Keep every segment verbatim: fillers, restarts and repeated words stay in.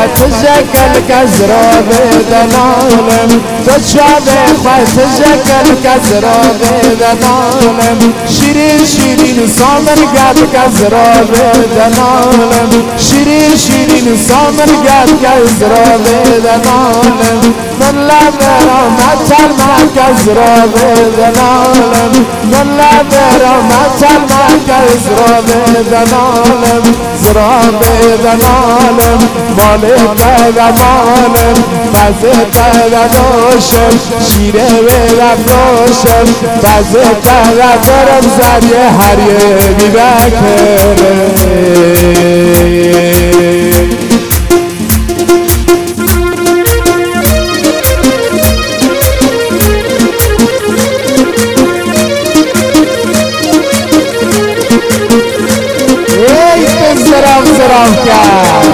خط شکل کس را بدنالم تو شب خط شکل کس را بدنالم شیرین شیرین سامر گد کس را بدنالم شیرین شیرین سامر گد کس را بدنالم من لب رحمت سلمان کس را بدنالم من لب رحمت سلمان کس را بدنالم زرا بدنالم مالک بدنالم فضل بدناشم شیره بدناشم فضل بدنارم زریه هر یه بیبکره زرام زرام کرد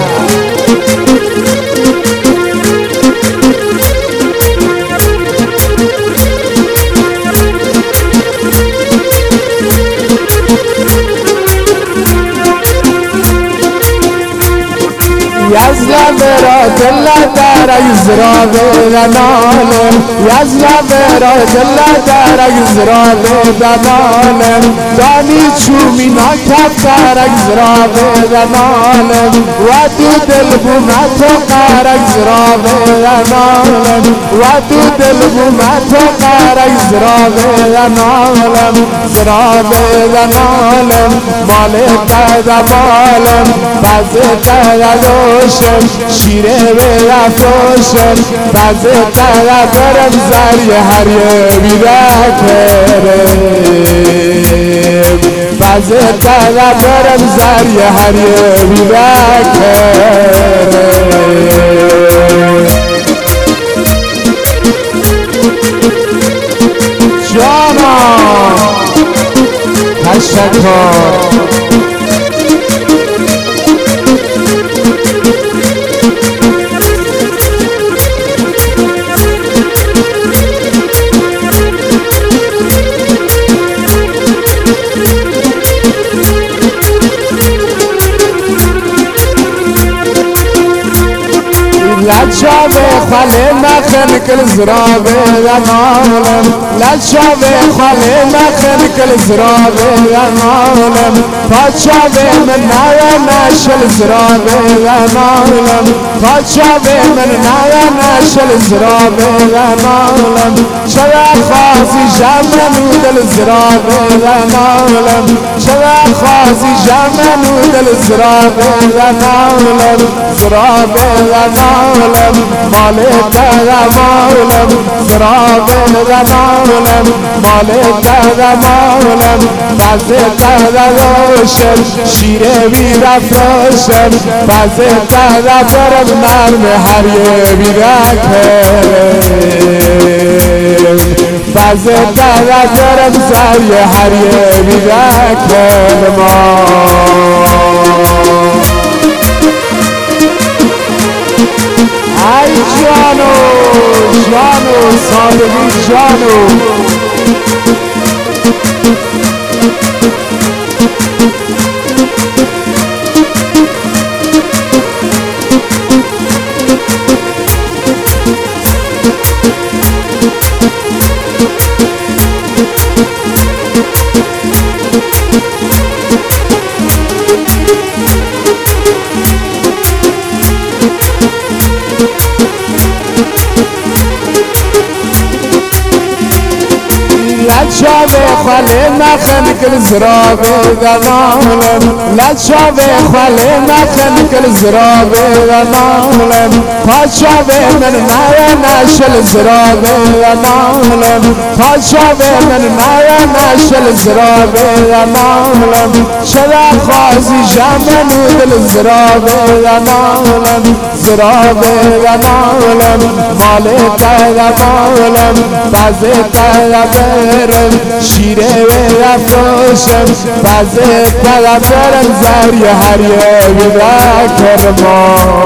یزلا برا دل دارا یزرا بدنالم یزلا برا دل دارا یزرا بدنالم دانی چومی نکت دارا یزرا بدنالم و تو دل بومت و قارا یزرا بدنالم و تو دل بومت و قارا یزرا بدنالم زرا بدنالم مالک بدنالم فضل بدنالم شیره بدنالم فضل بدنالم زریه هر یه بیبکره فضل بدنالم زریه هر یه بیبکره جانم تشکر لجاب خاله مخن کل زراب دمالم لجاب خاله مخن کل زراب دمالم پاچاب من نایا نشل زراب دمالم پاچاب من نایا نشل زراب دمالم شلا خاصی جمنو دل زراب دمالم شلا خاصی جمنو دل زراب دمالم زراب دمالم مالک بدنالم زراب بدنالم مالک بدنالم فضل بدناشم شیره بیرفراشم فضل بدنالم نرم هر یه بیبکره فضل بدنالم زریه هر یه بیبکره ما ای جانو جانو صادقی جانو لجاب خاله مخن کل زرا بدنالم لجاب خاله مخن کل زرا بدنالم پاچاب من نایا نشل زرا بدنالم پاچاب من نایا نشل زرا بدنالم شلا خاصی جمنو دل زرا بدنالم زرا بدنالم مالک بدنالم فضل بدنالم شیره بدناشم فضل بدنالم زریه هر یه بیبکره ما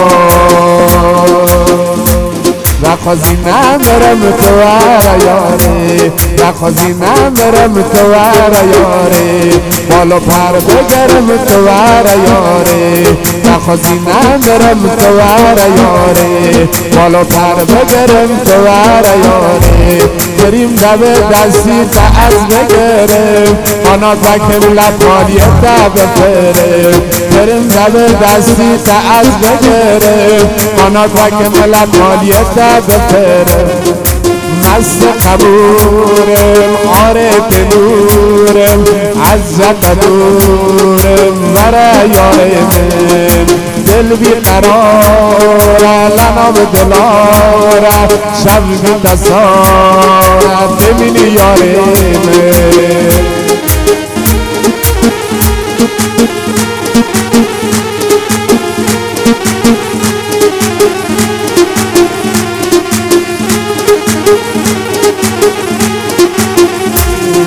نخوازی من برم تو یاری نخوازی من برم تو یاری بالو پر بگرم تو یاری نخوزینم برم تو ور یاره بالاتر بگرم تو ور یاره بریم دب دستی تا از بگرم آنا تا که لطمانیت تا بفرم بریم دب دستی تا از بگرم آنا تا که لطمانیت تا بفرم مست قبورم عارف نورم عزت دورم ورا یارم دل بی قرار لنام دلارم شب بی تصارم ببینی یارم